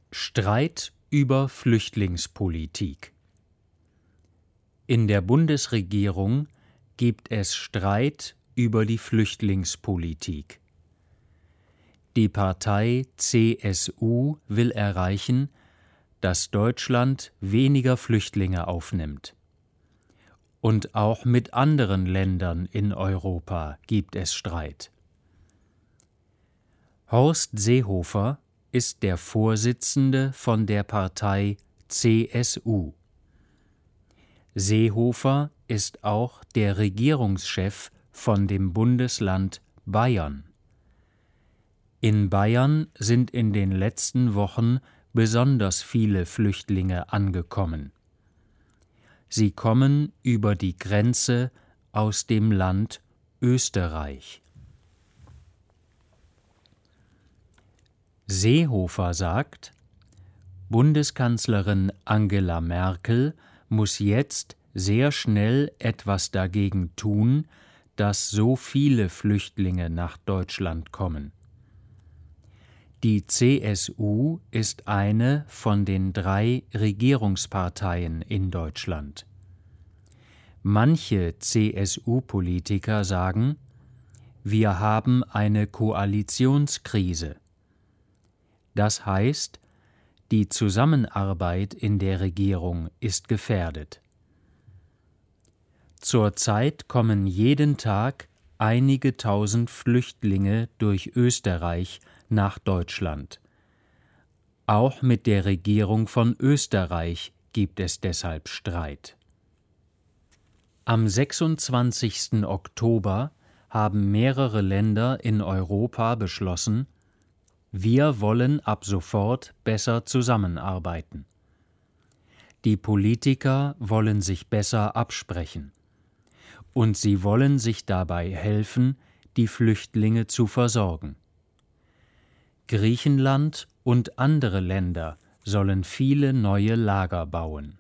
Streit über Flüchtlingspolitik. In der Bundesregierung gibt es Streit über die Flüchtlingspolitik. Die Partei CSU will erreichen, dass Deutschland weniger Flüchtlinge aufnimmt. Und auch mit anderen Ländern in Europa gibt es Streit. Horst Seehofer ist der Vorsitzende von der Partei CSU. Seehofer ist auch der Regierungschef von dem Bundesland Bayern. In Bayern sind in den letzten Wochen besonders viele Flüchtlinge angekommen. Sie kommen über die Grenze aus dem Land Österreich. Seehofer sagt, Bundeskanzlerin Angela Merkel muss jetzt sehr schnell etwas dagegen tun, dass so viele Flüchtlinge nach Deutschland kommen. Die CSU ist eine von den 3 Regierungsparteien in Deutschland. Manche CSU-Politiker sagen, wir haben eine Koalitionskrise. Das heißt, die Zusammenarbeit in der Regierung ist gefährdet. Zurzeit kommen jeden Tag einige tausend Flüchtlinge durch Österreich nach Deutschland. Auch mit der Regierung von Österreich gibt es deshalb Streit. Am 26. Oktober haben mehrere Länder in Europa beschlossen, wir wollen ab sofort besser zusammenarbeiten. Die Politiker wollen sich besser absprechen. Und sie wollen sich dabei helfen, die Flüchtlinge zu versorgen. Griechenland und andere Länder sollen viele neue Lager bauen.